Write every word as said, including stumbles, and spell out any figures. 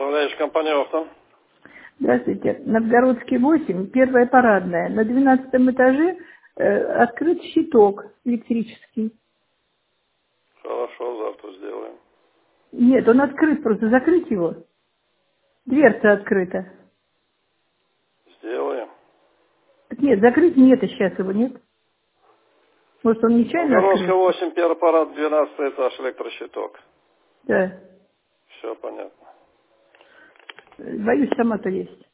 Управляющая компания «Авто». Здравствуйте. Новгородский восемь, первая парадная. На двенадцатом этаже э, открыт щиток электрический. Хорошо, завтра сделаем. Нет, он открыт, просто закрыть его. Дверца открыта. Сделаем. Так нет, закрыть нет, сейчас его нет. Может, он нечаянно Новгородская открыт? восемь, первый парад, двенадцатый этаж, электрощиток. Да. Все понятно. Боюсь, сама-то есть.